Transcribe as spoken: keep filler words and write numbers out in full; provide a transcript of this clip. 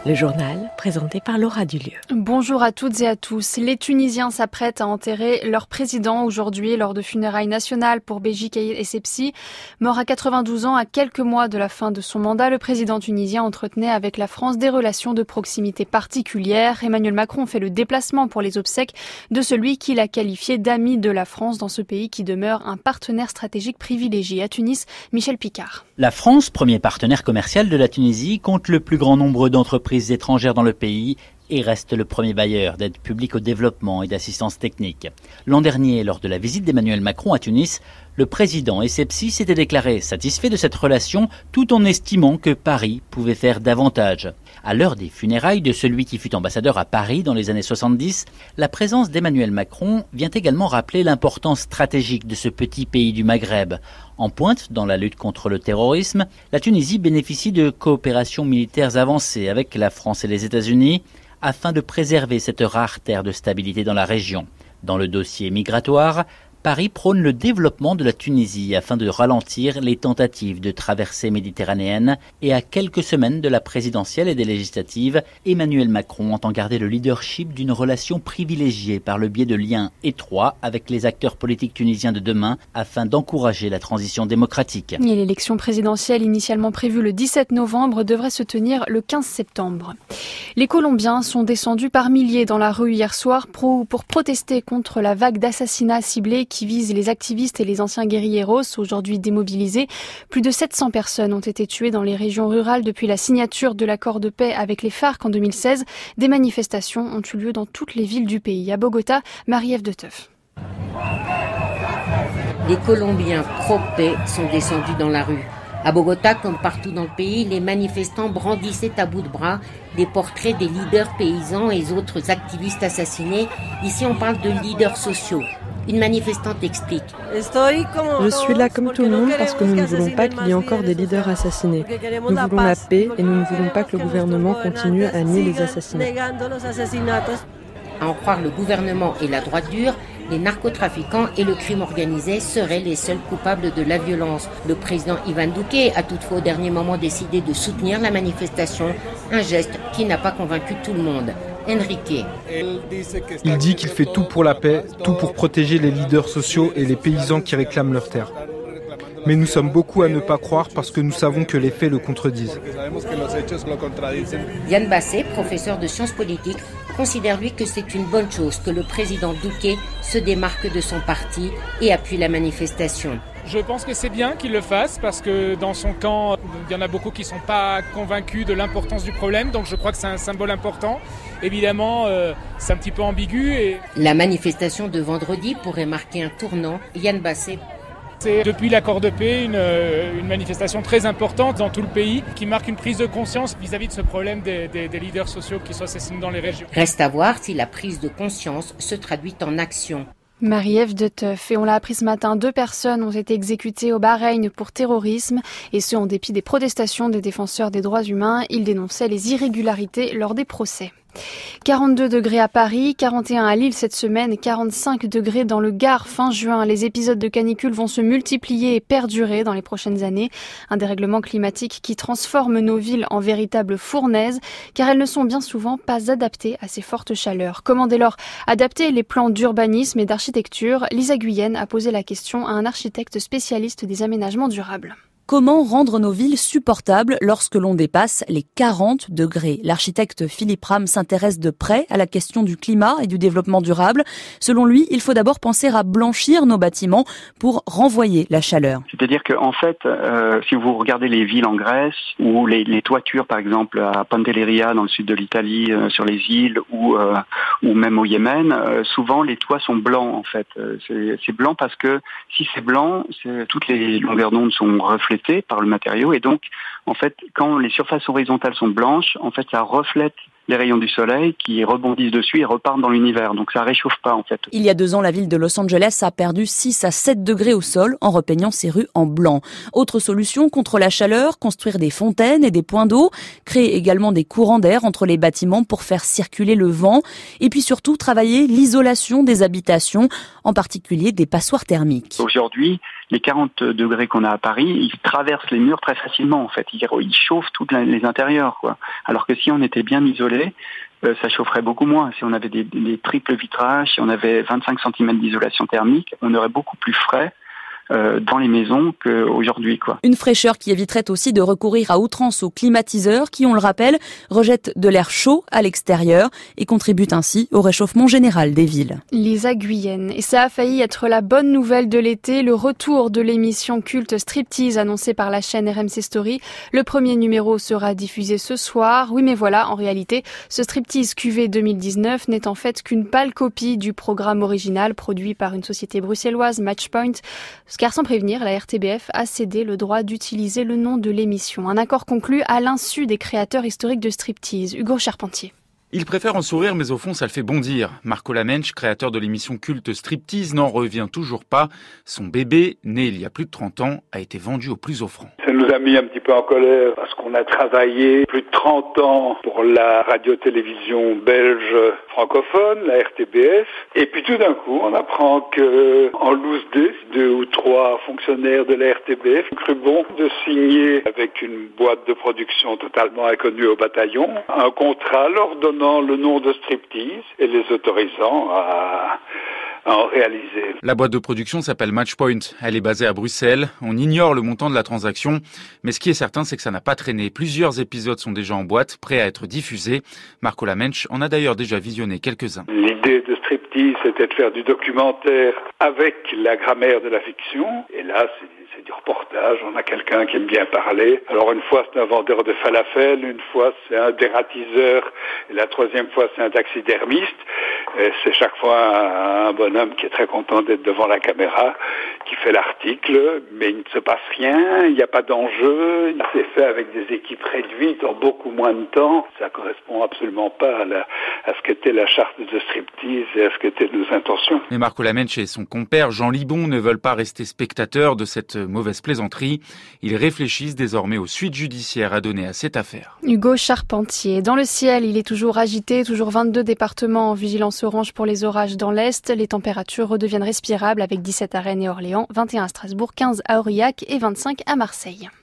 Le journal présenté par Laura Dulieu. Bonjour à toutes et à tous. Les Tunisiens s'apprêtent à enterrer leur président aujourd'hui lors de funérailles nationales pour Béji Caïd Essebsi. Mort à quatre-vingt-douze ans, à quelques mois de la fin de son mandat, le président tunisien entretenait avec la France des relations de proximité particulières. Emmanuel Macron fait le déplacement pour les obsèques de celui qu'il a qualifié d'ami de la France dans ce pays qui demeure un partenaire stratégique privilégié. À Tunis, Michel Picard. La France, premier partenaire commercial de la Tunisie, compte le plus grand nombre d'entreprises étrangères dans le pays et reste le premier bailleur d'aide publique au développement et d'assistance technique. L'an dernier, lors de la visite d'Emmanuel Macron à Tunis, le président Essebsi s'était déclaré satisfait de cette relation tout en estimant que Paris pouvait faire davantage. À l'heure des funérailles de celui qui fut ambassadeur à Paris dans les années soixante-dix, la présence d'Emmanuel Macron vient également rappeler l'importance stratégique de ce petit pays du Maghreb. En pointe dans la lutte contre le terrorisme, la Tunisie bénéficie de coopérations militaires avancées avec la France et les États-Unis afin de préserver cette rare terre de stabilité dans la région. Dans le dossier migratoire, Paris prône le développement de la Tunisie afin de ralentir les tentatives de traversée méditerranéenne et à quelques semaines de la présidentielle et des législatives, Emmanuel Macron entend garder le leadership d'une relation privilégiée par le biais de liens étroits avec les acteurs politiques tunisiens de demain afin d'encourager la transition démocratique. Et l'élection présidentielle initialement prévue le dix-sept novembre devrait se tenir le quinze septembre. Les Colombiens sont descendus par milliers dans la rue hier soir pour protester contre la vague d'assassinats ciblés qui vise les activistes et les anciens guérilleros, aujourd'hui démobilisés. Plus de sept cents personnes ont été tuées dans les régions rurales depuis la signature de l'accord de paix avec les FARC en deux mille seize. Des manifestations ont eu lieu dans toutes les villes du pays. À Bogota, Marie-Ève de Teuf. Les Colombiens pro-paix sont descendus dans la rue. À Bogota, comme partout dans le pays, les manifestants brandissaient à bout de bras des portraits des leaders paysans et autres activistes assassinés. Ici, on parle de leaders sociaux. Une manifestante explique. Je suis là comme tout le monde parce que nous ne voulons pas qu'il y ait encore des leaders assassinés. Nous voulons la paix et nous ne voulons pas que le gouvernement continue à nier les assassinats. À en croire le gouvernement et la droite dure, les narcotrafiquants et le crime organisé seraient les seuls coupables de la violence. Le président Ivan Duque a toutefois au dernier moment décidé de soutenir la manifestation, un geste qui n'a pas convaincu tout le monde. Enrique. Il dit qu'il fait tout pour la paix, tout pour protéger les leaders sociaux et les paysans qui réclament leurs terres. Mais nous sommes beaucoup à ne pas croire parce que nous savons que les faits le contredisent. Yann Bassé, professeur de sciences politiques, considère lui que c'est une bonne chose que le président Duque se démarque de son parti et appuie la manifestation. Je pense que c'est bien qu'il le fasse parce que dans son camp, il y en a beaucoup qui ne sont pas convaincus de l'importance du problème. Donc je crois que c'est un symbole important. Évidemment, euh, c'est un petit peu ambigu. Et... La manifestation de vendredi pourrait marquer un tournant. Yann Bassé. C'est depuis l'accord de paix une, une manifestation très importante dans tout le pays qui marque une prise de conscience vis-à-vis de ce problème des, des, des leaders sociaux qui sont assassinés dans les régions. Reste à voir si la prise de conscience se traduit en action. Marie-Ève de Teuf. Et on l'a appris ce matin, deux personnes ont été exécutées au Bahreïn pour terrorisme, et ce en dépit des protestations des défenseurs des droits humains. Ils dénonçaient les irrégularités lors des procès. quarante-deux degrés à Paris, quarante et un à Lille cette semaine et quarante-cinq degrés dans le Gard fin juin. Les épisodes de canicule vont se multiplier et perdurer dans les prochaines années. Un dérèglement climatique qui transforme nos villes en véritables fournaises car elles ne sont bien souvent pas adaptées à ces fortes chaleurs. Comment dès lors adapter les plans d'urbanisme et d'architecture? Lisa Guyenne a posé la question à un architecte spécialiste des aménagements durables. Comment rendre nos villes supportables lorsque l'on dépasse les quarante degrés? L'architecte Philippe Ram s'intéresse de près à la question du climat et du développement durable. Selon lui, il faut d'abord penser à blanchir nos bâtiments pour renvoyer la chaleur. C'est-à-dire qu'en fait, euh, si vous regardez les villes en Grèce ou les, les toitures, par exemple à Pantelleria dans le sud de l'Italie, euh, sur les îles ou euh, ou même au Yémen, euh, souvent les toits sont blancs en fait. C'est, c'est blanc parce que si c'est blanc, c'est, toutes les longueurs d'onde sont reflétées par le matériau et donc en fait quand les surfaces horizontales sont blanches, en fait ça reflète les rayons du soleil qui rebondissent dessus et repartent dans l'univers. Donc ça réchauffe pas en fait. Il y a deux ans, la ville de Los Angeles a perdu six à sept degrés au sol en repeignant ses rues en blanc. Autre solution contre la chaleur, construire des fontaines et des points d'eau, créer également des courants d'air entre les bâtiments pour faire circuler le vent et puis surtout travailler l'isolation des habitations, en particulier des passoires thermiques. Aujourd'hui, les quarante degrés qu'on a à Paris, ils traversent les murs très facilement en fait. Ils, ils chauffent tous les intérieurs, quoi. Alors que si on était bien isolé, euh, ça chaufferait beaucoup moins. Si on avait des, des triples vitrages, si on avait vingt-cinq centimètres d'isolation thermique, on aurait beaucoup plus frais euh, dans les maisons qu'aujourd'hui, quoi. Une fraîcheur qui éviterait aussi de recourir à outrance aux climatiseurs qui, on le rappelle, rejettent de l'air chaud à l'extérieur et contribuent ainsi au réchauffement général des villes. Lisa Guyenne. Et ça a failli être la bonne nouvelle de l'été, le retour de l'émission culte Striptease annoncée par la chaîne R M C Story. Le premier numéro sera diffusé ce soir. Oui, mais voilà, en réalité, ce Striptease Q V deux mille dix-neuf n'est en fait qu'une pâle copie du programme original produit par une société bruxelloise, Matchpoint. Car sans prévenir, la R T B F a cédé le droit d'utiliser le nom de l'émission. Un accord conclu à l'insu des créateurs historiques de Striptease. Hugo Charpentier. Il préfère en sourire, mais au fond, ça le fait bondir. Marco Lamensch, créateur de l'émission culte Striptease, n'en revient toujours pas. Son bébé, né il y a plus de trente ans, a été vendu au plus offrant. Ça nous a mis un petit peu en colère parce qu'on a travaillé plus de trente ans pour la radio-télévision belge francophone, la R T B F. Et puis tout d'un coup, on apprend que en loose day, deux ou trois fonctionnaires de la R T B F ont cru bon de signer avec une boîte de production totalement inconnue au bataillon un contrat leur donnant le nom de Striptease et les autorisant à, à en réaliser. La boîte de production s'appelle Matchpoint. Elle est basée à Bruxelles. On ignore le montant de la transaction, mais ce qui est certain, c'est que ça n'a pas traîné. Plusieurs épisodes sont déjà en boîte, prêts à être diffusés. Marco Lamensch en a d'ailleurs déjà visionné quelques-uns. L'idée de Striptease, c'était de faire du documentaire avec la grammaire de la fiction. Et là, c'est c'est du reportage, on a quelqu'un qui aime bien parler. Alors une fois c'est un vendeur de falafel, une fois c'est un dératiseur, et la troisième fois c'est un taxidermiste. Et c'est chaque fois un bonhomme qui est très content d'être devant la caméra, qui fait l'article, mais il ne se passe rien, il n'y a pas d'enjeu, il s'est fait avec des équipes réduites en beaucoup moins de temps. Ça correspond absolument pas à, la, à ce qu'était la charte de Striptease et à ce qu'étaient nos intentions. Mais Marco Lamensch et son compère Jean Libon ne veulent pas rester spectateurs de cette mauvaise plaisanterie. Ils réfléchissent désormais aux suites judiciaires à donner à cette affaire. Hugo Charpentier. Dans le ciel, il est toujours agité, toujours vingt-deux départements en vigilance orange pour les orages dans l'Est. Les températures redeviennent respirables avec dix-sept à Rennes et Orléans, vingt et un à Strasbourg, quinze à Aurillac et vingt-cinq à Marseille.